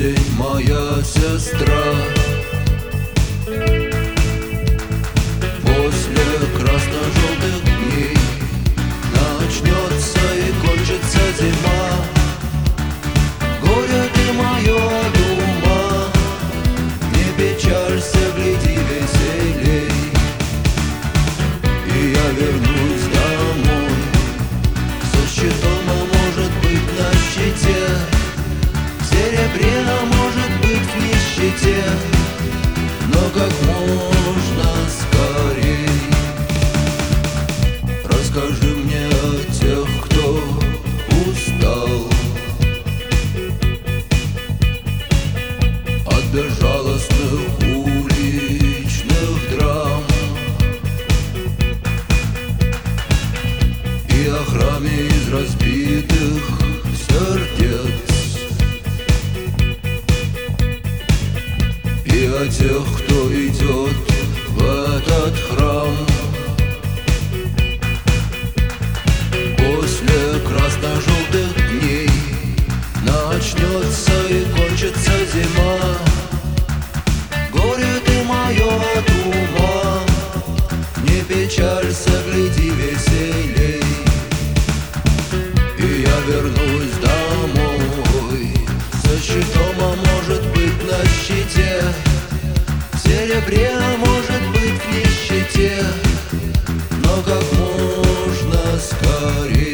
Осень моя сестра. После красно-желтых дней начнется и кончится зима. Горе ты мое от ума, не печалься, гляди веселей. И я вернусь домой со щитом, а может быть на щите, в серебре, а может быть в нищете, но как можно скорей. Расскажи мне о тех, кто устал от безжалостных уличных драм и о храме из разбитых сердец, и о тех, кто идет в этот храм. После красно-желтых дней начнется и кончится зима. Горе ты мое от ума, не печалься, гляди веселей. И я вернусь домой со щитом, а может быть на щите, в серебре, а может быть в нищете, но как можно скорей.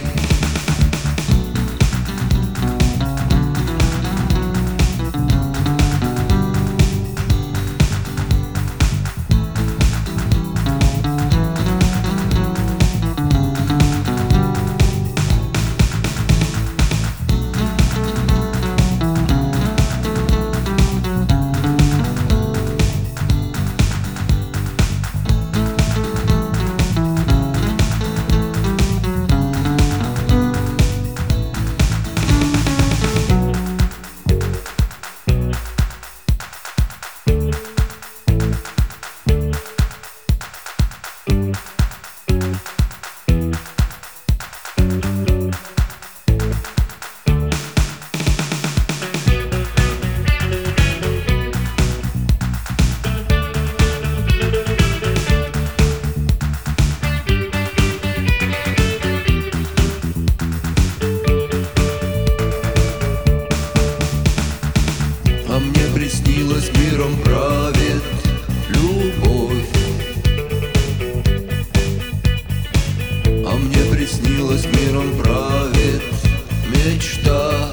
А мне приснилось, миром правит любовь. А мне приснилось, миром правит мечта.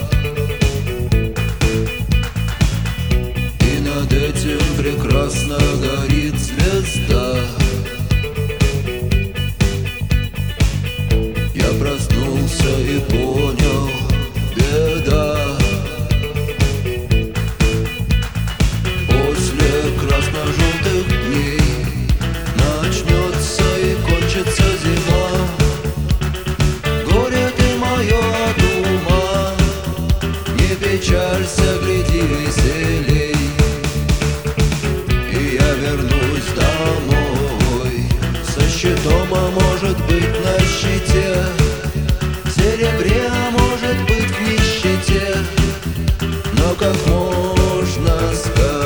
И над этим прекрасно горит звезда. Я проснулся и понял, беда. Красно-желтых дней начнется и кончится зима. Горе ты мое от ума, не печалься, гляди веселей. И я вернусь домой со щитом, а может быть на щите, в серебре, а может быть в нищете, но как можно скорее.